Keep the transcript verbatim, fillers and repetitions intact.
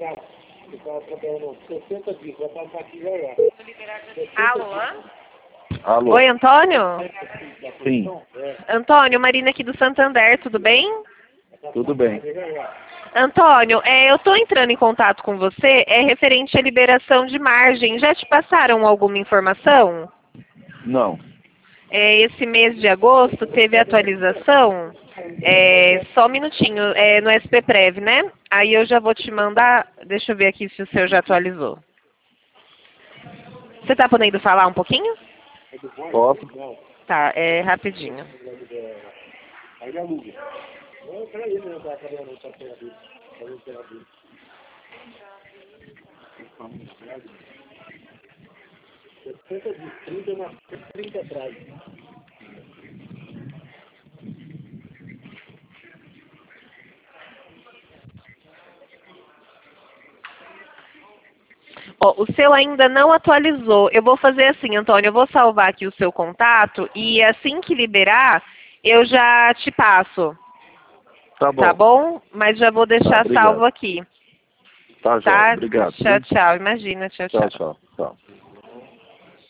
Alô? Alô? Oi, Antônio? Sim, Antônio, Marina aqui do Santander, tudo bem? tudo bem. Antônio, é, eu estou entrando em contato com você, é referente à liberação de margem. Já te passaram alguma informação? Não. É, esse mês de agosto teve atualização? É, só um minutinho, é no S P Prev, né? Aí eu já vou te mandar, deixa eu ver aqui se o seu já atualizou. Você está podendo falar um pouquinho? Posso? Tá, é rapidinho. Ó, o seu ainda não atualizou. Eu vou fazer assim, Antônio, eu vou salvar aqui o seu contato e assim que liberar, eu já te passo, Tá bom. tá bom? Mas já vou Tá, deixar obrigado. salvo aqui, Tá, Joia. tá? Obrigado. Tchau, tchau. Imagina, tchau, Tchau, tchau. tchau. Tchau.